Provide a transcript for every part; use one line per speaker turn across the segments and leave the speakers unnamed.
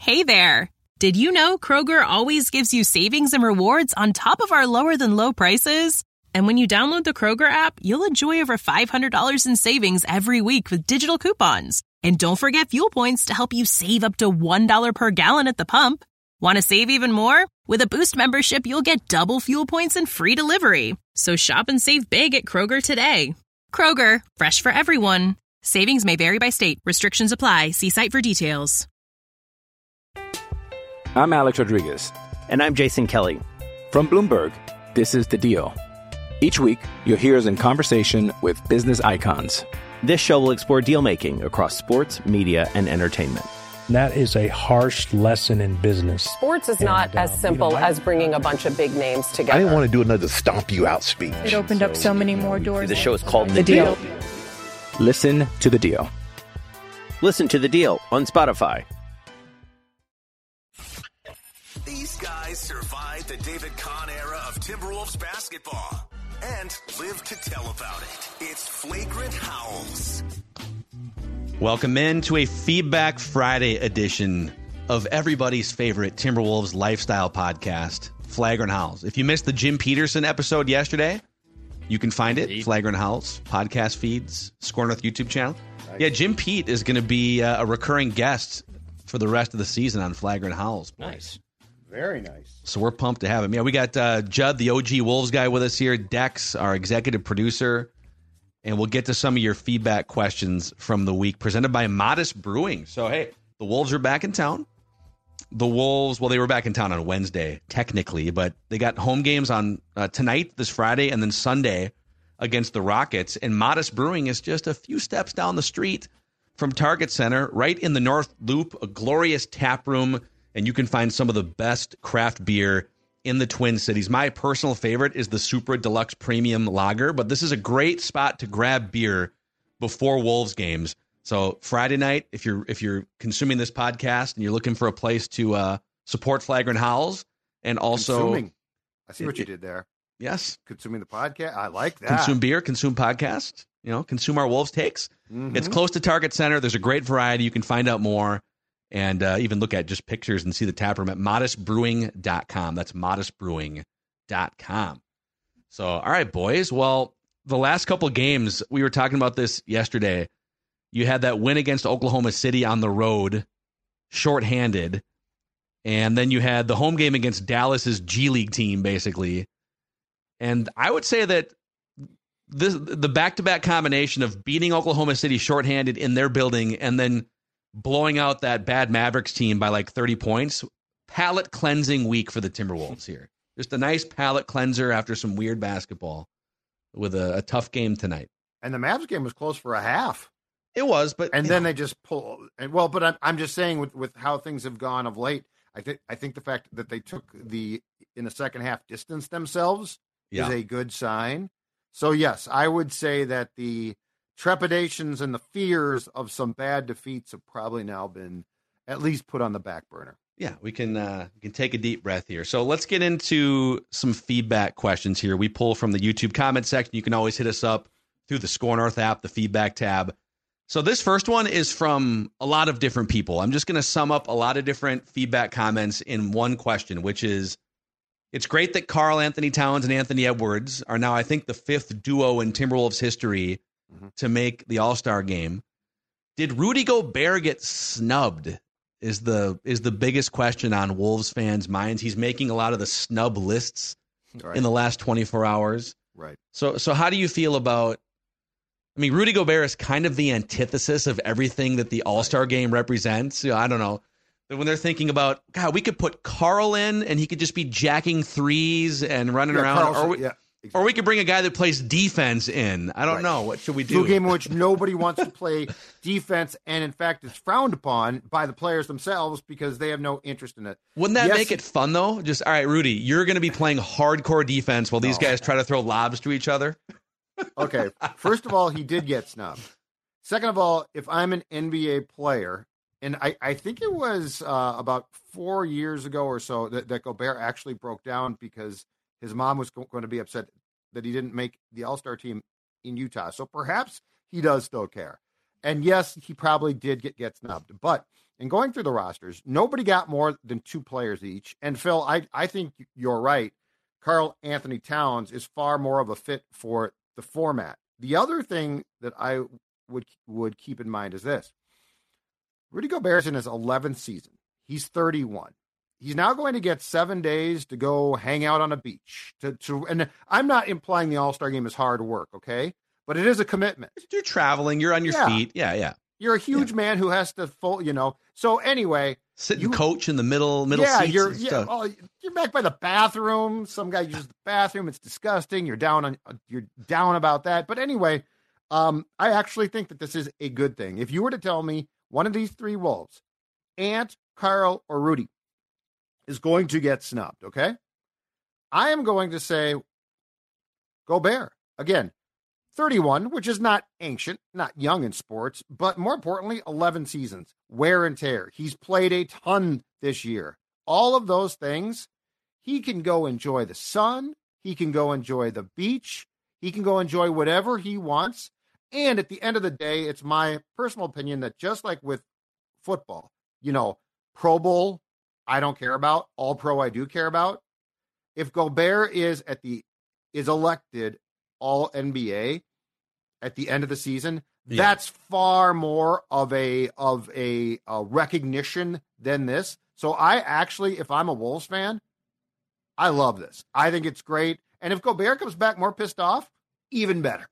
Hey there! Did you know Kroger always gives you savings and rewards on top of our lower-than-low prices? And when you download the Kroger app, you'll enjoy over $500 in savings every week with digital coupons. And don't forget fuel points to help you save up to $1 per gallon at the pump. Want to save even more? With a Boost membership, you'll get double fuel points and free delivery. So shop and save big at Kroger today. Kroger, fresh for everyone. Savings may vary by state. Restrictions apply. See site for details.
I'm Alex Rodriguez.
And I'm Jason Kelly.
From Bloomberg, this is The Deal. Each week, you'll hear us in conversation with business icons.
This show will explore deal-making across sports, media, and entertainment.
That is a harsh lesson in business.
Sports is not as simple as bringing a bunch of big names together.
I didn't want to do another stomp you out speech.
It opened up so many more doors.
The show is called The Deal.
Listen to The Deal.
Listen to The Deal on Spotify.
These guys survived the David Kahn era of Timberwolves basketball and live to tell about it. It's Flagrant Howls.
Welcome in to a Feedback Friday edition of everybody's favorite Timberwolves lifestyle podcast, Flagrant Howls. If you missed the Jim Peterson episode yesterday, you can find it, Flagrant Howls, podcast feeds, Score North YouTube channel. Nice. Yeah, Jim Pete is going to be a recurring guest for the rest of the season on Flagrant Howls.
Nice. Very nice.
So we're pumped to have him. Yeah, we got Judd, the OG Wolves guy, with us here. Dex, our executive producer. And we'll get to some of your feedback questions from the week presented by Modest Brewing. So, hey, the Wolves are back in town. The Wolves, well, they were back in town on Wednesday, technically, but they got home games on tonight, this Friday, and then Sunday against the Rockets. And Modest Brewing is just a few steps down the street from Target Center, right in the North Loop, a glorious tap room, and you can find some of the best craft beer in the Twin Cities. My personal favorite is the Supra Deluxe Premium Lager, but this is a great spot to grab beer before Wolves games. So Friday night, if you're consuming this podcast and you're looking for a place to support Flagrant Howls, and also
consuming. I see what you did there.
Yes,
consuming the podcast. I like that.
Consume beer, consume podcast. Consume our Wolves takes. Mm-hmm. It's close to Target Center. There's a great variety. You can find out more. And even look at just pictures and see the taproom at modestbrewing.com. That's modestbrewing.com. So, all right, boys. Well, the last couple games, we were talking about this yesterday. You had that win against Oklahoma City on the road, shorthanded. And then you had the home game against Dallas's G League team, basically. And I would say that the back-to-back combination of beating Oklahoma City shorthanded in their building and then blowing out that bad Mavericks team by like 30 points. Palate cleansing week for the Timberwolves here. Just a nice palate cleanser after some weird basketball with a tough game tonight.
And the Mavs game was close for a half.
It was, but
then they just pull. Well, but I'm just saying with how things have gone of late. I think the fact that they took in the second half distanced themselves is a good sign. So yes, I would say that the trepidations and the fears of some bad defeats have probably now been at least put on the back burner.
Yeah, we can take a deep breath here. So let's get into some feedback questions here. We pull from the YouTube comment section. You can always hit us up through the Score North app, the feedback tab. So this first one is from a lot of different people. I'm just going to sum up a lot of different feedback comments in one question, which is, it's great that Karl Anthony Towns and Anthony Edwards are now, I think, the fifth duo in Timberwolves history to make the All-Star game. Did Rudy Gobert get snubbed is the biggest question on Wolves fans' minds. He's making a lot of the snub lists in the last 24 hours.
Right.
So how do you feel about, Rudy Gobert is kind of the antithesis of everything that the All-Star game represents. I don't know. When they're thinking about, God, we could put Karl in and he could just be jacking threes and running around. Or we could bring a guy that plays defense in. I don't know. What should we do?
To a game in which nobody wants to play defense, and in fact, it's frowned upon by the players themselves because they have no interest in it.
Wouldn't that make it fun, though? Just, all right, Rudy, you're going to be playing hardcore defense while these guys try to throw lobs to each other?
Okay. First of all, he did get snubbed. Second of all, if I'm an NBA player, and I think it was about 4 years ago or so that Gobert actually broke down because his mom was going to be upset that he didn't make the All-Star team in Utah. So perhaps he does still care. And yes, he probably did get snubbed. But and going through the rosters, nobody got more than 2 players each. And Phil, I think you're right. Karl Anthony Towns is far more of a fit for the format. The other thing that I would keep in mind is this. Rudy Gobert's in his 11th season. He's 31. He's now going to get 7 days to go hang out on a beach. And I'm not implying the All-Star game is hard work, okay? But it is a commitment.
You're traveling. You're on your feet. Yeah.
You're a huge man who has to So anyway,
sit and coach in the middle seats.
You're back by the bathroom. Some guy uses the bathroom. It's disgusting. You're down about that. But anyway, I actually think that this is a good thing. If you were to tell me one of these 3 Wolves, Ant, Karl, or Rudy, is going to get snubbed, okay? I am going to say Gobert. Again, 31, which is not ancient, not young in sports, but more importantly, 11 seasons, wear and tear. He's played a ton this year. All of those things, he can go enjoy the sun. He can go enjoy the beach. He can go enjoy whatever he wants. And at the end of the day, it's my personal opinion that just like with football, Pro Bowl, I don't care about. All Pro, I do care about. If Gobert is elected All NBA at the end of the season, that's far more of a recognition than this. So I actually, if I'm a Wolves fan, I love this. I think it's great. And if Gobert comes back more pissed off, even better.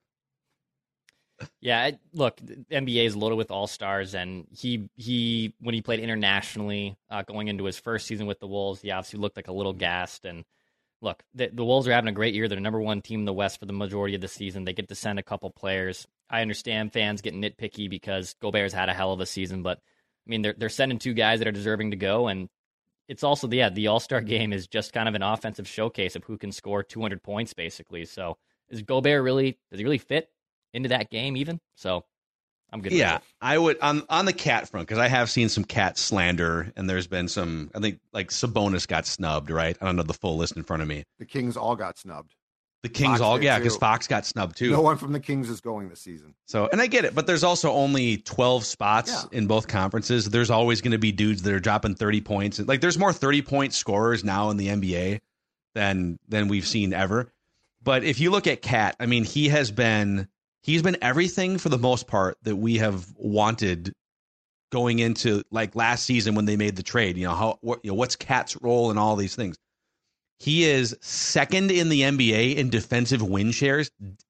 Yeah, look, the NBA is loaded with all-stars, and he when he played internationally, going into his first season with the Wolves, he obviously looked like a little gassed. And look, the Wolves are having a great year. They're the number 1 team in the West for the majority of the season. They get to send a couple players. I understand fans get nitpicky because Gobert's had a hell of a season, but I mean they're sending 2 guys that are deserving to go, and it's also the All-Star game is just kind of an offensive showcase of who can score 200 points basically. So does he really fit into that game even? So I'm good.
Yeah, I would on the Cat front, because I have seen some Cat slander, and there's been some, I think like Sabonis got snubbed, right? I don't know the full list in front of me.
The Kings all got snubbed.
The Kings because Fox got snubbed too.
No one from the Kings is going this season.
So, and I get it, but there's also only 12 spots in both conferences. There's always going to be dudes that are dropping 30 points. Like there's more 30-point scorers now in the NBA than we've seen ever. But if you look at Cat, I mean, he's been everything for the most part that we have wanted going into like last season when they made the trade. What's Cat's role in all these things? He is second in the NBA in defensive win shares.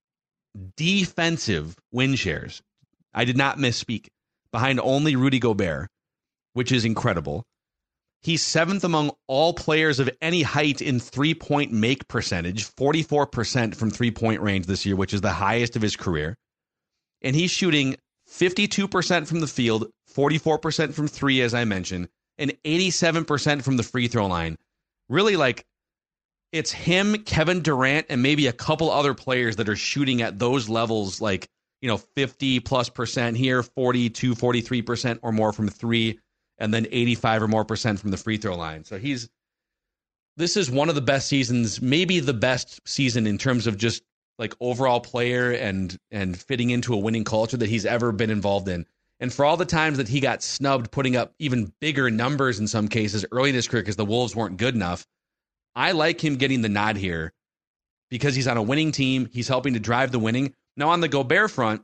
Defensive win shares. I did not misspeak. Behind only Rudy Gobert, which is incredible. He's 7th among all players of any height in 3-point make percentage, 44% from 3-point range this year, which is the highest of his career. And he's shooting 52% from the field, 44% from 3, as I mentioned, and 87% from the free throw line. Really, like, it's him, Kevin Durant, and maybe a couple other players that are shooting at those levels, like, 50+% here, 42, 43% or more from 3, and then 85 or more percent from the free throw line. So this is one of the best seasons, maybe the best season in terms of just like overall player and fitting into a winning culture that he's ever been involved in. And for all the times that he got snubbed, putting up even bigger numbers in some cases early in his career because the Wolves weren't good enough, I like him getting the nod here because he's on a winning team. He's helping to drive the winning. Now on the Gobert front,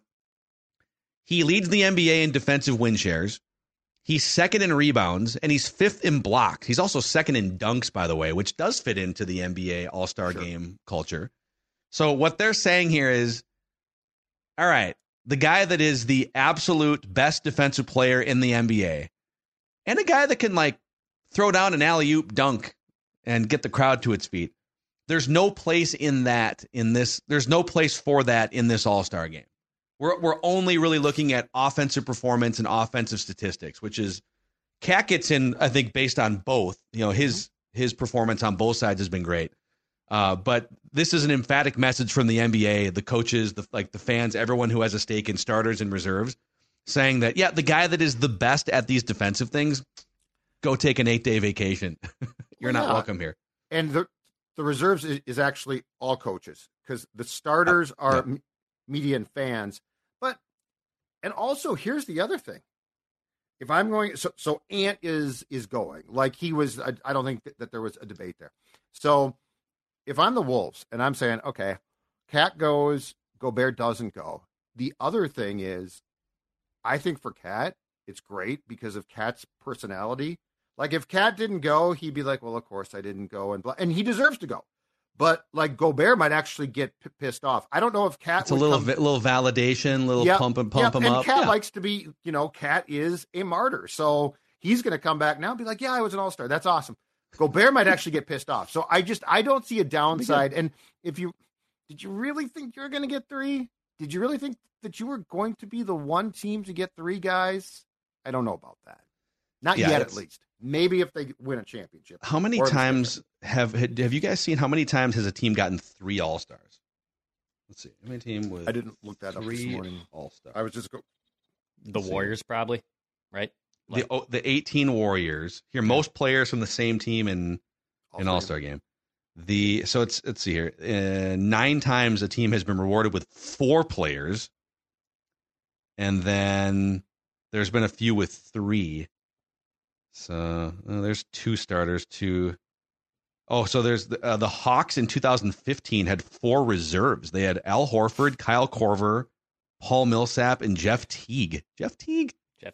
he leads the NBA in defensive win shares. He's 2nd in rebounds, and he's 5th in blocks. He's also 2nd in dunks, by the way, which does fit into the NBA All-Star game culture. So what they're saying here is, all right, the guy that is the absolute best defensive player in the NBA, and a guy that can like throw down an alley-oop dunk and get the crowd to its feet. There's no place there's no place for that in this All-Star game. We're only really looking at offensive performance and offensive statistics, which is Cat gets in, I think, based on both. His performance on both sides has been great. But this is an emphatic message from the NBA, the coaches, the fans, everyone who has a stake in starters and reserves, saying that, the guy that is the best at these defensive things, go take an 8-day vacation. You're not welcome here.
And the reserves is actually all coaches because the starters are media and fans. And also, here's the other thing. if I'm going, so Ant is going. Like he was, I don't think that there was a debate there. So if I'm the Wolves and I'm saying, okay, Cat goes, Gobert doesn't go. The other thing is, I think for Cat, it's great because of Cat's personality. Like if Cat didn't go, he'd be like, well, of course I didn't go, and he deserves to go. But like Gobert might actually get pissed off. I don't know if Cat.
It's a little validation, little pump him up.
And Cat likes to be, Cat is a martyr, so he's going to come back now and be like, yeah, I was an all-star. That's awesome. Gobert might actually get pissed off. So I don't see a downside. And did you really think you're going to get 3? Did you really think that you were going to be the one team to get 3 guys? I don't know about that. Not yet, at least. Maybe if they win a championship.
How many times have you guys seen? How many times has a team gotten 3 All-Stars? Let's see. How many team was?
I didn't look that up this morning.
All-Stars.
I was just
the Warriors, probably, right?
The 18 Warriors. Here, most players from the same team in an All-Star game. So let's see here. 9 times a team has been rewarded with 4 players, and then there's been a few with 3. So there's 2 starters, 2. Oh, so there's the Hawks in 2015 had 4 reserves. They had Al Horford, Kyle Korver, Paul Millsap, and Jeff Teague. Jeff Teague.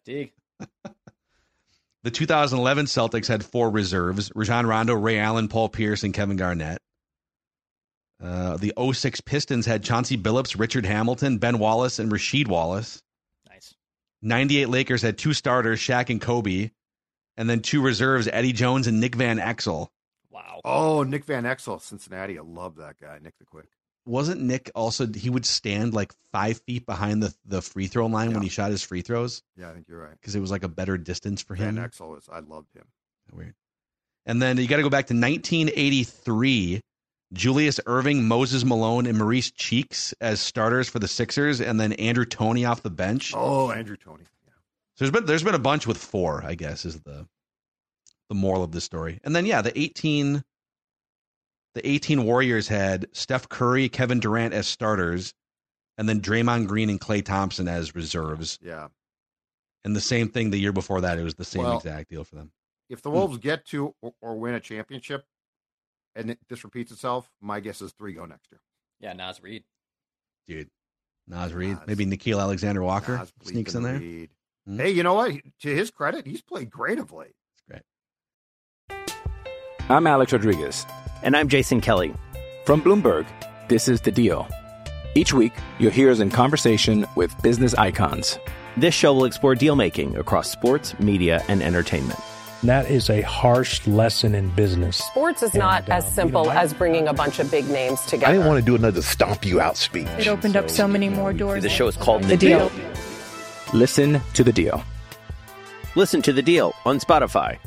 The 2011 Celtics had 4 reserves: Rajon Rondo, Ray Allen, Paul Pierce, and Kevin Garnett. The 06 Pistons had Chauncey Billups, Richard Hamilton, Ben Wallace, and Rasheed Wallace.
Nice.
98 Lakers had 2 starters, Shaq and Kobe, and then 2 reserves, Eddie Jones and Nick Van Exel.
Wow.
Oh, Nick Van Exel, Cincinnati. I love that guy, Nick the Quick.
Wasn't Nick also, he would stand like 5 feet behind the free throw line when he shot his free throws?
Yeah, I think you're right.
Because it was like a better distance for him.
Van Exel I loved him.
Weird. And then you got to go back to 1983. Julius Erving, Moses Malone, and Maurice Cheeks as starters for the Sixers, and then Andrew Toney off the bench.
Oh, Andrew Toney. Yeah.
So there's been a bunch with 4, I guess, is the moral of the story. And then the 18 Warriors had Steph Curry, Kevin Durant as starters, and then Draymond Green and Klay Thompson as reserves.
Yeah.
And the same thing the year before that, it was the same exact deal for them.
If the Wolves get to or win a championship, and this repeats itself, my guess is 3 go next year.
Yeah, Naz Reid.
Dude, Naz Reid. Maybe Nickeil Alexander-Walker sneaks in there.
Mm-hmm. Hey, you know what? To his credit, he's played great of late.
That's great.
I'm Alex Rodriguez.
And I'm Jason Kelly.
From Bloomberg, this is The Deal. Each week, you'll hear us in conversation with business icons.
This show will explore deal-making across sports, media, and entertainment.
That is a harsh lesson in business.
Sports is not as simple as bringing a bunch of big names together.
I didn't want to do another stomp you out speech.
It opened up so many more doors.
The show is called The Deal.
Listen to The Deal.
Listen to The Deal on Spotify.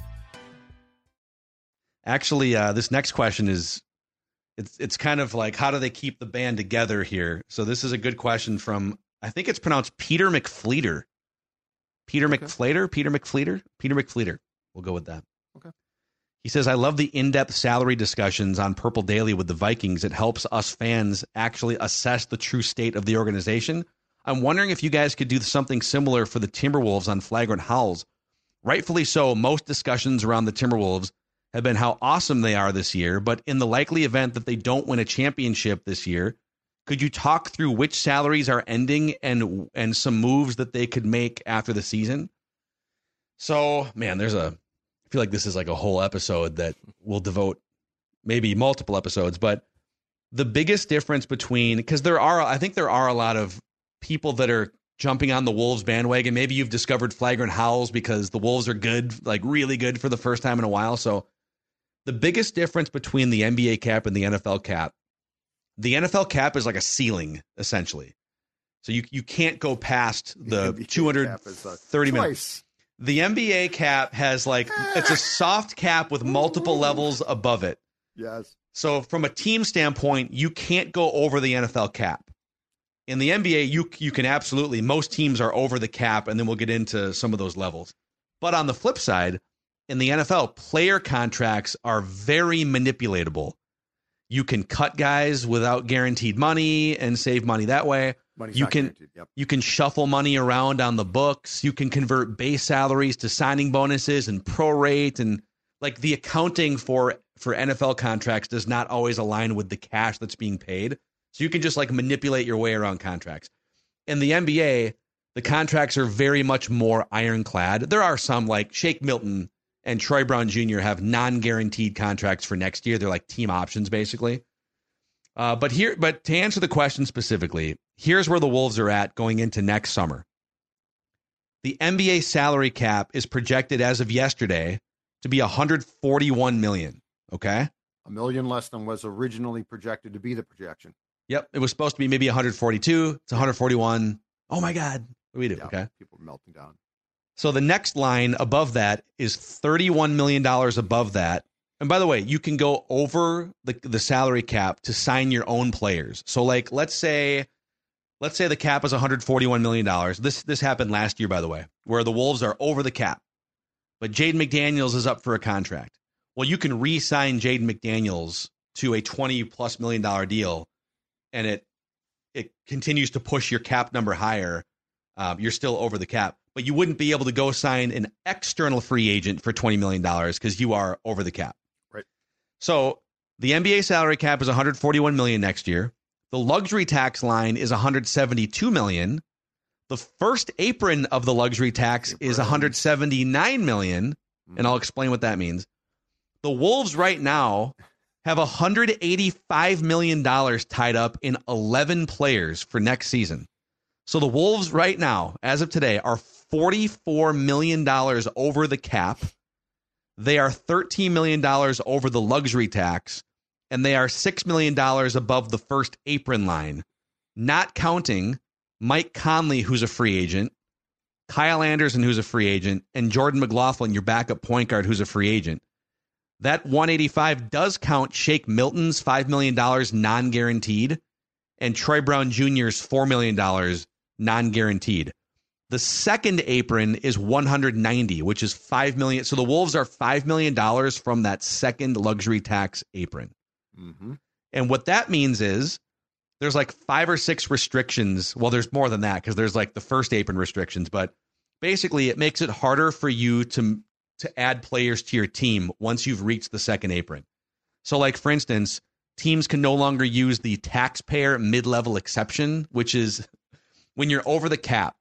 Actually, this next question is, it's kind of like, how do they keep the band together here? So this is a good question from, I think it's pronounced Peter McFleeter. Peter McFleeter. We'll go with that.
Okay.
He says, I love the in-depth salary discussions on Purple Daily with the Vikings. It helps us fans actually assess the true state of the organization. I'm wondering if you guys could do something similar for the Timberwolves on Flagrant Howls. Rightfully so, most discussions around the Timberwolves have been how awesome they are this year, but in the likely event that they don't win a championship this year, could you talk through which salaries are ending and some moves that they could make after the season? So, man, I feel like this is like a whole episode that we'll devote, maybe multiple episodes, but the biggest difference between, because I think there are a lot of people that are jumping on the Wolves bandwagon. Maybe you've discovered Flagrant Howls because the Wolves are good, like really good for the first time in a while. So the biggest difference between the NBA cap and the NFL cap, the NFL cap is like a ceiling, essentially. So you can't go past the 230 minutes. The NBA cap has it's a soft cap with multiple levels above it.
Yes.
So from a team standpoint, you can't go over the NFL cap. In the NBA, you can absolutely, most teams are over the cap, and then we'll get into some of those levels. But on the flip side, in the NFL, player contracts are very manipulatable. You can cut guys without guaranteed money and save money that way. You can shuffle money around on the books. You can convert base salaries to signing bonuses and prorate, and like the accounting for NFL contracts does not always align with the cash that's being paid. So you can just like manipulate your way around contracts. In the NBA, the contracts are very much more ironclad. There are some like Shake Milton and Troy Brown Jr. have non-guaranteed contracts for next year. They're like team options basically. But to answer the question specifically, here's where the Wolves are at going into next summer. The NBA salary cap is projected as of yesterday to be $141 million. Okay.
$1 million less than was originally projected to be the projection.
Yep. It was supposed to be maybe 142. It's 141. Oh my God. What do we do?
Yeah,
okay.
People are melting down.
So the next line above that is $31 million above that. And by the way, you can go over the salary cap to sign your own players. So like, let's say the cap is $141 million. This happened last year, by the way, where the Wolves are over the cap, but Jaden McDaniels is up for a contract. Well, you can re-sign Jaden McDaniels to a $20+ million deal, and it continues to push your cap number higher. You're still over the cap, but you wouldn't be able to go sign an external free agent for $20 million because you are over the cap.
Right.
So the NBA salary cap is $141 million next year. The luxury tax line is $172 million. The first apron of the luxury tax is $179 million, and I'll explain what that means. The Wolves right now have $185 million tied up in 11 players for next season. So the Wolves right now, as of today, are $44 million over the cap. They are $13 million over the luxury tax, and they are $6 million above the first apron line, not counting Mike Conley, who's a free agent, Kyle Anderson, who's a free agent, and Jordan McLaughlin, your backup point guard, who's a free agent. That 185 does count Shake Milton's $5 million non-guaranteed and Troy Brown Jr.'s $4 million non-guaranteed. The second apron is 190, which is $5 million. So the Wolves are $5 million from that second luxury tax apron.
Mm-hmm.
And what that means is there's like 5 or 6 restrictions. Well, there's more than that because there's like the first apron restrictions, but basically it makes it harder for you to add players to your team once you've reached the second apron. So like, for instance, teams can no longer use the taxpayer mid-level exception, which is when you're over the cap,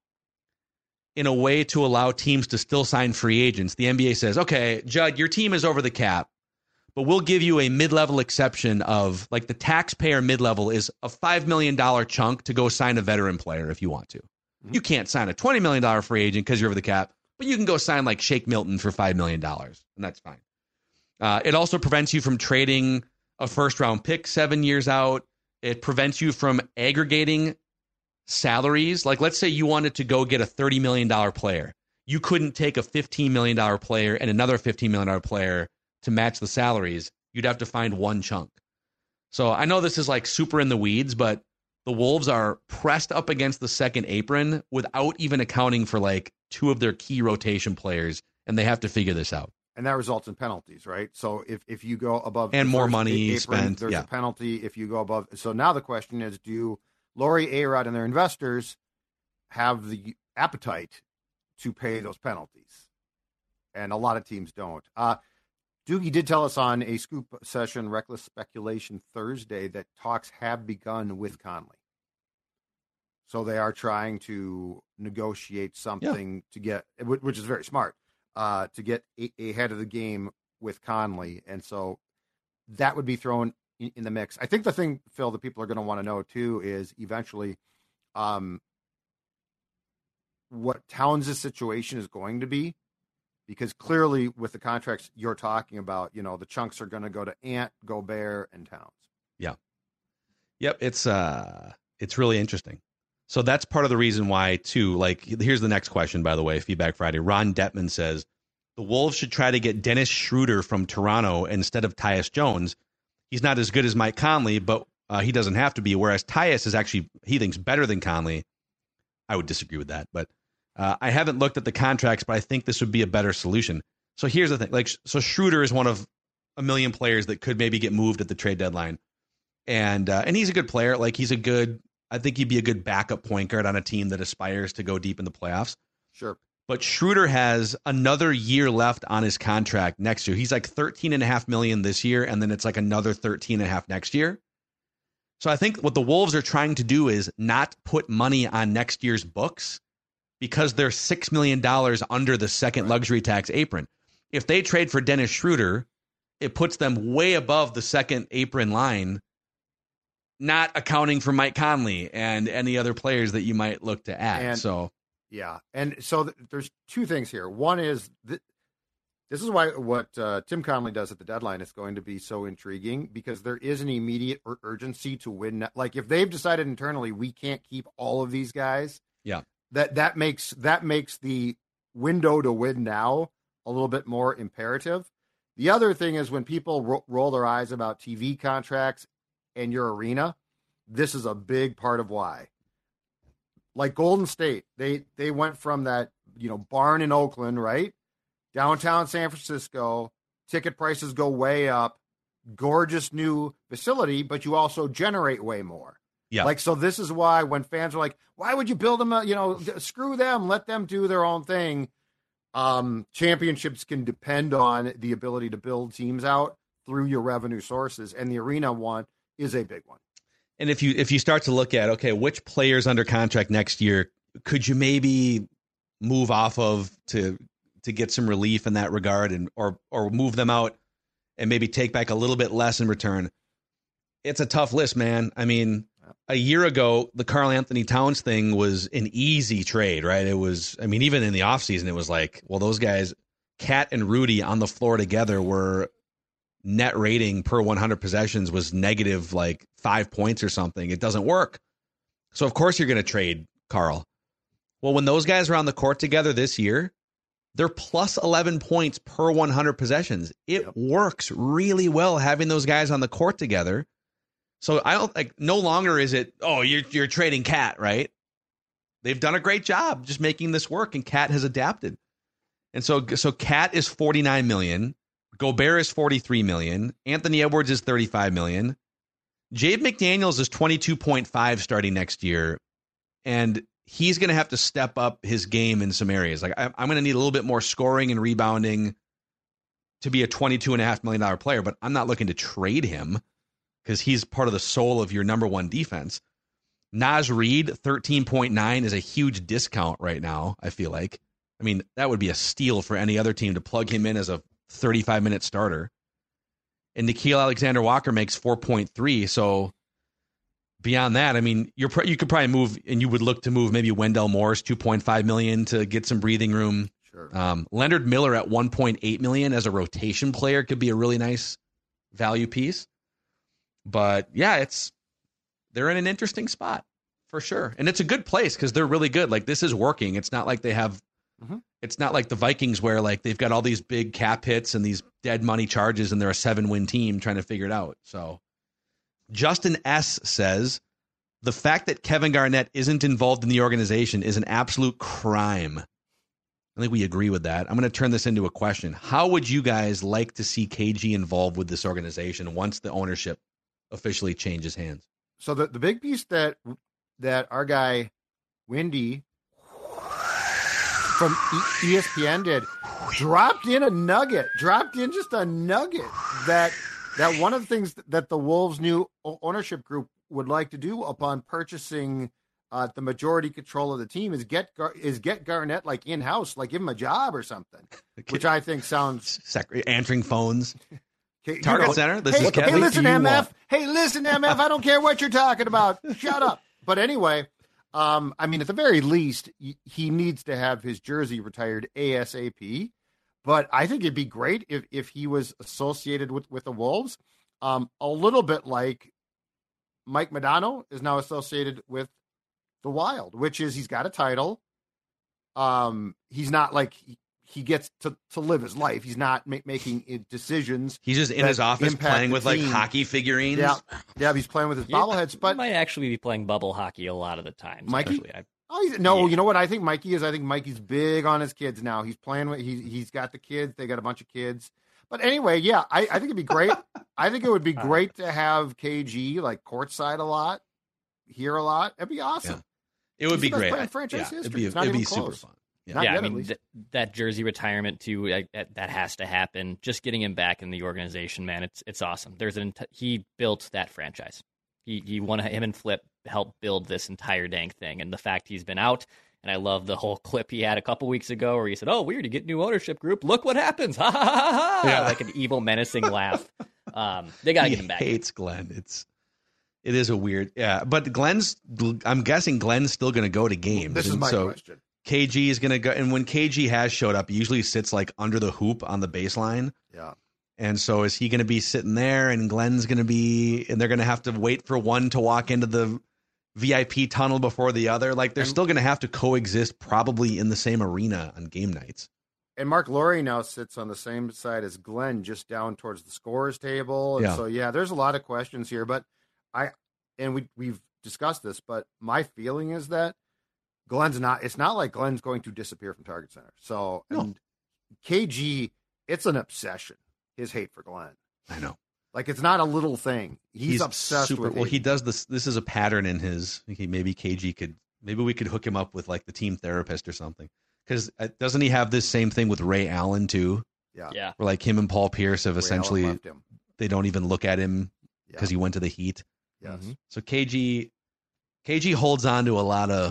in a way to allow teams to still sign free agents. The NBA says, okay, Judd, your team is over the cap, but we'll give you a mid-level exception of, like, the taxpayer mid-level is a $5 million chunk to go sign a veteran player if you want to. Mm-hmm. You can't sign a $20 million free agent because you're over the cap, but you can go sign like Shake Milton for $5 million, and that's fine. It also prevents you from trading a first-round pick 7 years out. It prevents you from aggregating salaries. Like, let's say you wanted to go get a $30 million player. You couldn't take a $15 million player and another $15 million player to match the salaries. You'd have to find one chunk. So I know this is like super in the weeds, but the Wolves are pressed up against the second apron without even accounting for like 2 of their key rotation players, and they have to figure this out.
And that results in penalties, right? So if you go above
and more money apron, spent,
there's a penalty if you go above. So now the question is, do Lori, A-Rod, and their investors have the appetite to pay those penalties? And a lot of teams don't. Doogie did tell us on a scoop session, Reckless Speculation Thursday, that talks have begun with Conley. So they are trying to negotiate something to get, which is very smart, to get ahead of the game with Conley. And so that would be thrown in the mix. I think the thing, Phil, that people are going to want to know too is eventually what Towns' situation is going to be, because clearly with the contracts you're talking about, you know, the chunks are going to go to Ant, Gobert, and Towns.
Yeah. Yep. It's really interesting. So that's part of the reason why, too, like, here's the next question, by the way, Feedback Friday. Ron Detman says, the Wolves should try to get Dennis Schroeder from Toronto instead of Tyus Jones. He's not as good as Mike Conley, but he doesn't have to be, whereas Tyus is actually, he thinks, better than Conley. I would disagree with that, but I haven't looked at the contracts, but I think this would be a better solution. So here's the thing. Like, so Schroeder is one of a million players that could maybe get moved at the trade deadline. And he's a good player. Like, he's a good I think he'd be a good backup point guard on a team that aspires to go deep in the playoffs.
Sure.
But Schroeder has another year left on his contract next year. He's like $13.5 million this year, and then it's like another $13.5 million next year. So I think what the Wolves are trying to do is not put money on next year's books because they're $6 million under the second luxury tax apron. If they trade for Dennis Schroeder, it puts them way above the second apron line, not accounting for Mike Conley and any other players that you might look to add.
Yeah. And so there's two things here. One is this is why what Tim Connelly does at the deadline is going to be so intriguing, because there is an immediate urgency to win. Like if they've decided internally, we can't keep all of these guys.
Yeah.
That makes the window to win now a little bit more imperative. The other thing is when people roll their eyes about TV contracts and your arena, this is a big part of why. Like Golden State, they went from that, barn in Oakland, right? Downtown San Francisco, ticket prices go way up, gorgeous new facility, but you also generate way more.
Yeah.
Like, so this is why when fans are like, why would you build them, screw them, let them do their own thing. Championships can depend on the ability to build teams out through your revenue sources, and the arena one is a big one.
And if you start to look at, okay, which players under contract next year could you maybe move off of to get some relief in that regard, and or move them out and maybe take back a little bit less in return? It's a tough list, man. I mean, a year ago, the Karl Anthony Towns thing was an easy trade, right? It was, I mean, even in the offseason, it was like, well, those guys, Cat and Rudy on the floor together were net rating per 100 possessions was negative like 5 points or something. It doesn't work. So of course you're going to trade Karl. Well, when those guys are on the court together this year, they're plus 11 points per 100 possessions. It works really well having those guys on the court together. So I don't like, no longer is it, oh, you're trading Cat, right? They've done a great job just making this work, and Cat has adapted. And so Cat is $49 million. Gobert is $43 million. Anthony Edwards is $35 million. Jaden McDaniels is $22.5 starting next year, and he's going to have to step up his game in some areas. Like I'm going to need a little bit more scoring and rebounding to be a $22.5 million player, but I'm not looking to trade him because he's part of the soul of your number one defense. Naz Reid, 13.9 is a huge discount right now, I feel like. I mean, that would be a steal for any other team to plug him in as a 35-minute starter. And Nickeil Alexander-Walker makes 4.3. So beyond that, I mean, you could probably move, and you would look to move maybe Wendell Morris, $2.5 million to get some breathing room.
Sure.
Leonard Miller at $1.8 million as a rotation player could be a really nice value piece. But yeah, they're in an interesting spot for sure. And it's a good place because they're really good. Like, this is working. It's not like they have, it's not like the Vikings where like they've got all these big cap hits and these dead money charges and they're a 7-win team trying to figure it out. So Justin S. says, the fact that Kevin Garnett isn't involved in the organization is an absolute crime. I think we agree with that. I'm going to turn this into a question. How would you guys like to see KG involved with this organization once the ownership officially changes hands?
So the big piece that our guy Wendy from ESPN did dropped in just a nugget that one of the things that the Wolves' new ownership group would like to do upon purchasing the majority control of the team is get Garnett like in-house, like give him a job or something, which I think sounds
answering phones. Target Center. This is Kevin.
Hey, listen, MF. I don't care what you're talking about. Shut up. But anyway, I mean, at the very least, he needs to have his jersey retired ASAP. But I think it'd be great if he was associated with the Wolves, a little bit like Mike Modano is now associated with the Wild, which is he's got a title. He's not like he gets to live his life. He's not making decisions.
He's just in his office playing with like hockey figurines.
Yeah, he's playing with his bobbleheads. But
he might actually be playing bubble hockey a lot of the time.
Mikey? You know what I think Mikey is? I think Mikey's big on his kids now. He's playing with he's got the kids. They got a bunch of kids. But anyway, yeah, I think it'd be great. I think it would be great to have KG like courtside a lot. hear a lot. It'd be awesome.
Yeah. It would be great.
Franchise history.
It'd be super fun.
Yeah, I mean, that jersey retirement too, that has to happen. Just getting him back in the organization, man, it's awesome. He built that franchise. He won. Him and Flip helped build this entire dang thing, and the fact he's been out. And I love the whole clip he had a couple weeks ago where he said, "Oh, weird, you get new ownership group. Look what happens!" Ha ha ha ha! Like an evil, menacing laugh. They got to get him back.
He hates Glenn. It is a weird, but I'm guessing Glenn's still going to go to games.
This is my question.
KG is going to go, and when KG has showed up, he usually sits like under the hoop on the baseline.
Yeah.
And so is he going to be sitting there, and Glenn's going to be, and they're going to have to wait for one to walk into the VIP tunnel before the other? Like, they're still going to have to coexist probably in the same arena on game nights.
And Mark Laurie now sits on the same side as Glenn, just down towards the scorers table. And so, there's a lot of questions here, but we've discussed this, but my feeling is that it's not like Glenn's going to disappear from Target Center. So, and KG, it's an obsession, his hate for Glenn.
I know.
Like, it's not a little thing. He's obsessed with it.
Well, he does this. This is a pattern in his, maybe we could hook him up with like the team therapist or something. Because doesn't he have this same thing with Ray Allen too?
Yeah.
Where like him and Paul Pierce have essentially, they don't even look at him because he went to the Heat.
Yes.
So KG holds on to a lot of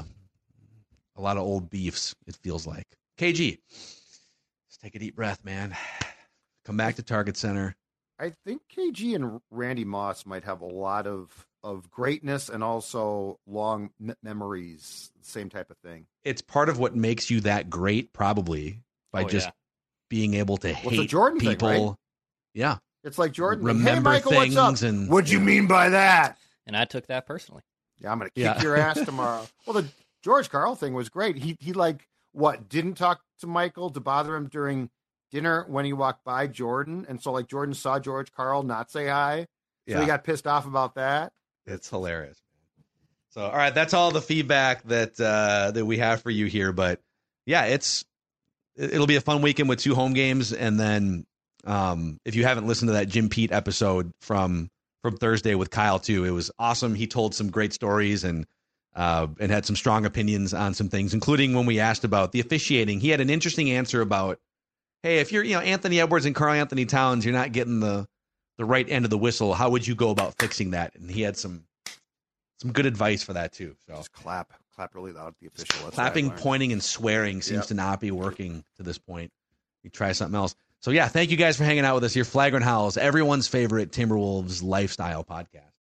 old beefs, it feels like. KG, let's take a deep breath, man. Come back to Target Center.
I think KG and Randy Moss might have a lot of greatness and also long memories, same type of thing.
It's part of what makes you that great, probably, by being able to hate
it's a Jordan
people.
Thing, right?
Yeah.
It's like Jordan.
Remember
hey, Michael,
things
what's up?
and
what'd you mean by that?
And I took that personally.
Yeah, I'm going to kick your ass tomorrow. Well, the George Karl thing was great. He didn't talk to Michael to bother him during dinner when he walked by Jordan. And so like Jordan saw George Karl not say hi. So he got pissed off about that.
It's hilarious. So, all right, that's all the feedback that we have for you here. But yeah, it'll be a fun weekend with 2 home games. And then if you haven't listened to that Jim Pete episode from Thursday with Kyle too, it was awesome. He told some great stories and had some strong opinions on some things, including when we asked about the officiating. He had an interesting answer about, hey, if you're Anthony Edwards and Karl Anthony Towns, you're not getting the right end of the whistle. How would you go about fixing that? And he had some good advice for that too. So
just clap really loud at the official.
Clapping, pointing, and swearing seems to not be working to this point. You try something else. So yeah, thank you guys for hanging out with us here. Flagrant Howls, everyone's favorite Timberwolves lifestyle podcast.